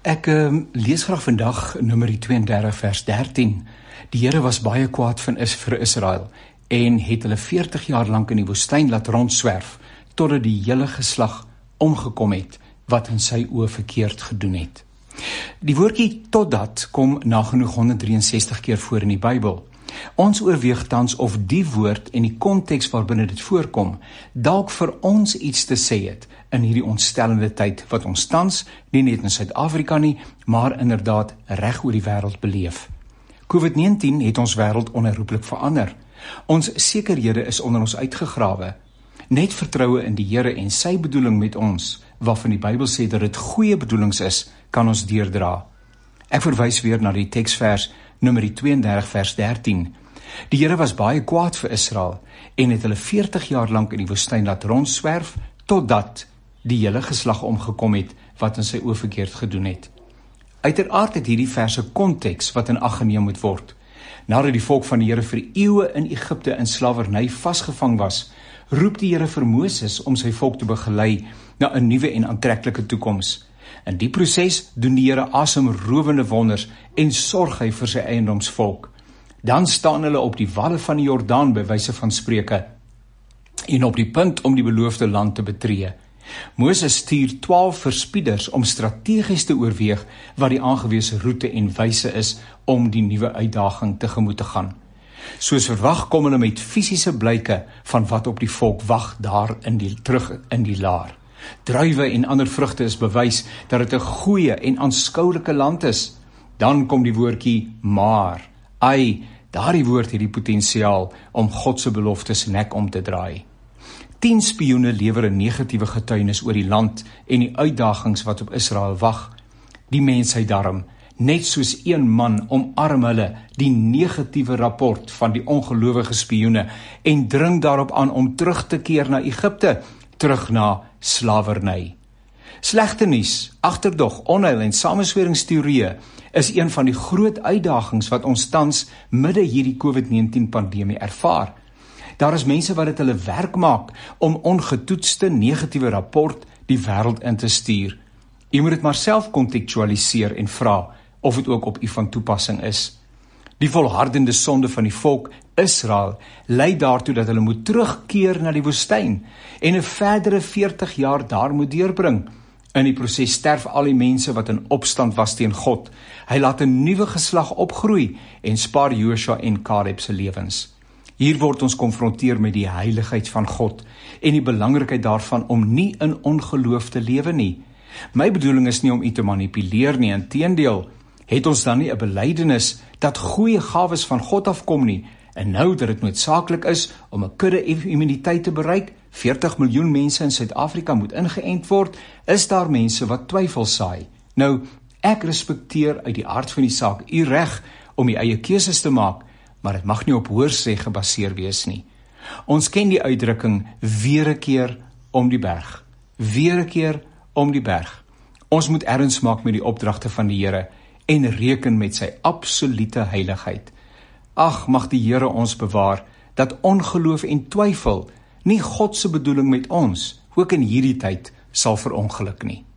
Ek lees graag vandag Numeri 32 vers 13. Die Here was baie kwaad vir Israel en het hulle 40 jaar lank in die woestyn laat rondswerf, totdat die hele geslag omgekom het, wat in sy oë verkeerd gedoen het. Die woordjie totdat kom nagenoeg 163 keer voor in die Bybel. Ons oorweeg tans of die woord en die konteks waarbinne dit voorkom, dalk vir ons iets te sê het in hierdie ontstellende tyd wat ons tans, nie net in Suid-Afrika nie, maar inderdaad reg oor die wêreld beleef. COVID-19 het ons wêreld onherroepelik verander. Ons sekerhede is onder ons uitgegrawe. Net vertroue in die Here en sy bedoeling met ons, waarvan die Bybel sê dat dit goeie bedoelings is, kan ons deurdra. Ek verwys weer na die teksvers Numeri 32 vers 13. Die Here was baie kwaad vir Israel en het hulle 40 jaar lank in die woestyn laat rondswerf, totdat die hele geslag omgekom het wat in sy oë verkeerd gedoen het. Uiteraard het hierdie verse konteks wat in ag geneem moet word. Nadat die volk van die Here vir eeue in Egipte in slawerny vasgevang was, roep die Here vir Moses om sy volk te begelei na 'n nuwe en aantreklike toekoms. In die proses doen die Here asemrowende wonders en sorg hy vir sy eiendomsvolk. Dan staan hulle op die walle van die Jordaan by wyse van Spreuke en op die punt om die beloofde land te betree. Moses stuur 12 verspieders om strategies te oorweeg wat die aangewese roete en wyse is om die nuwe uitdaging tegemoet te gaan. Soos verwag kom hulle met fisiese blyke van wat op die volk wag daar terug in die laar. Druiwe en ander vrugte is bewys dat dit 'n goeie en aanskoulike land is. Dan kom die woordjie maar. Daardie woord het die potensiaal om God se beloftes nek om te draai. 10 spioene lewer 'n negatiewe getuienis oor die land en die uitdagings wat op Israel wag. Die mensheid daarom, net soos een man, omarm hulle die negatiewe rapport van die ongelowige spioene en dring daarop aan om terug te keer na Egipte, terug na slawerny. Slegte nuus, agterdog, onheil en samensweringsteorieë is een van die groot uitdagings wat ons tans midde hierdie COVID-19 pandemie ervaar. Daar is mense wat dit hulle werk maak om ongetoetste negatiewe rapport die wêreld in te stuur. U moet dit maar self kontekstualiseer en vra of dit ook op u van toepassing is. Die volhardende sonde van die volk Israel lei daartoe dat hulle moet terugkeer na die woestyn en 'n verdere 40 jaar daar moet deurbring. In die proses sterf al die mense wat in opstand was teen God. Hy laat 'n nuwe geslag opgroei en spaar Josua en Caleb se lewens. Hier word ons konfronteer met die heiligheid van God en die belangrikheid daarvan om nie in ongeloof te lewe nie. My bedoeling is nie om u te manipuleer nie, inteendeel, het ons dan nie 'n belydenis dat goeie gawes van God afkom nie, en nou dat dit noodsaaklik is om 'n kudde immuniteit te bereik, 40 miljoen mense in Suid-Afrika moet ingeënt word, is daar mense wat twyfel saai. Nou, ek respekteer uit die aard van die saak u reg om die eie keuses te maak, maar dit mag nie op hoorsê gebaseer wees nie. Ons ken die uitdrukking, weer 'n keer om die berg. Weer 'n keer om die berg. Ons moet erns maak met die opdragte van die Here en reken met sy absolute heiligheid. Ag, mag die Here ons bewaar, dat ongeloof en twyfel nie God se bedoeling met ons, ook in hierdie tyd, sal verongeluk nie.